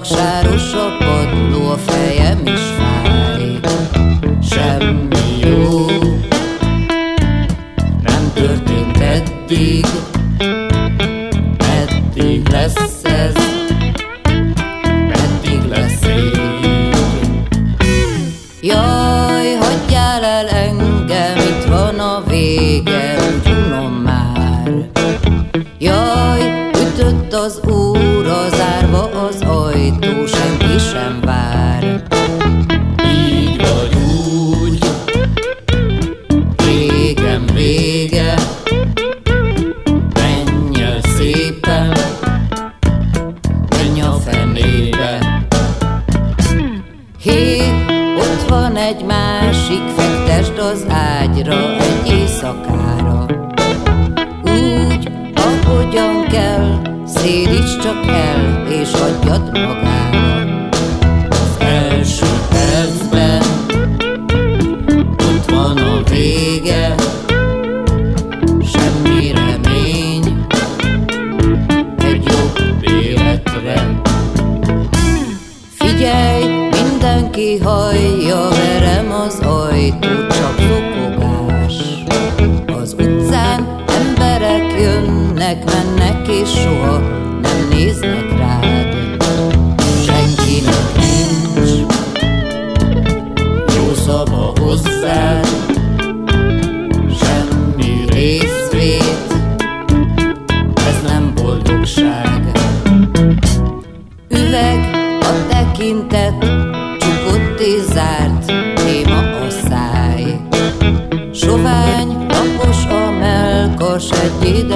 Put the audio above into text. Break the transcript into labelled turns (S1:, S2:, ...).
S1: sáros a padló, a fejem is fáj. Semmi jó nem történt eddig, eddig lesz ez, eddig lesz így. Jaj, hagyjál el engem, itt van a vége, úgy unom már. Jaj, ütött az óra, zárva az ajtó, senki sem vár. Így vagy úgy, régen vége, menj el szépen, menj a fenébe. Hé, ott van egy másik, fektesd az ágyra egy éjszakára. Úgy, ahogyan kell, szédíts csak el, és hagyjad magára. Az első percben ott van a vége, semmi remény egy jobb életre. Figyelj, mindenki hallja, verem az ajtót, csak zokogás. Az utcán emberek jönnek, mennek, és soha nem néznek rád. Senkinek nincs jó szava hozzád, semmi részvét, ez nem boldogság. Üveg a tekintet, csukott és zárt, néma a száj. Sovány, lapos a mellkas, egy